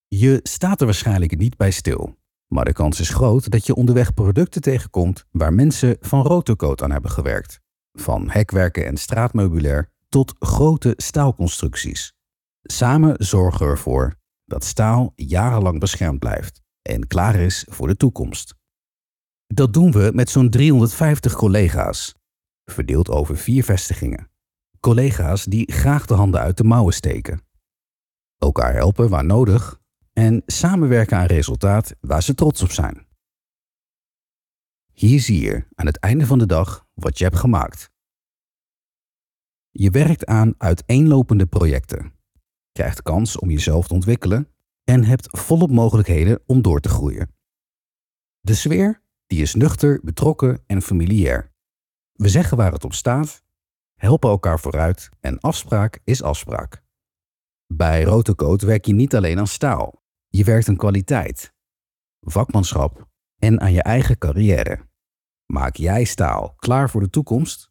Je staat er waarschijnlijk niet bij stil, maar de kans is groot dat je onderweg producten tegenkomt waar mensen van Rotocoat aan hebben gewerkt. Van hekwerken en straatmeubilair tot grote staalconstructies. Samen zorgen we ervoor dat staal jarenlang beschermd blijft en klaar is voor de toekomst. Dat doen we met zo'n 350 collega's, verdeeld over 4 vestigingen. Collega's die graag de handen uit de mouwen steken. Elkaar helpen waar nodig en samenwerken aan resultaat waar ze trots op zijn. Hier zie je aan het einde van de dag wat je hebt gemaakt. Je werkt aan uiteenlopende projecten, krijgt kans om jezelf te ontwikkelen en hebt volop mogelijkheden om door te groeien. De sfeer die is nuchter, betrokken en familiair. We zeggen waar het op staat, helpen elkaar vooruit en afspraak is afspraak. Bij Rotocoat werk je niet alleen aan staal. Je werkt aan kwaliteit, vakmanschap en aan je eigen carrière. Maak jij staal klaar voor de toekomst?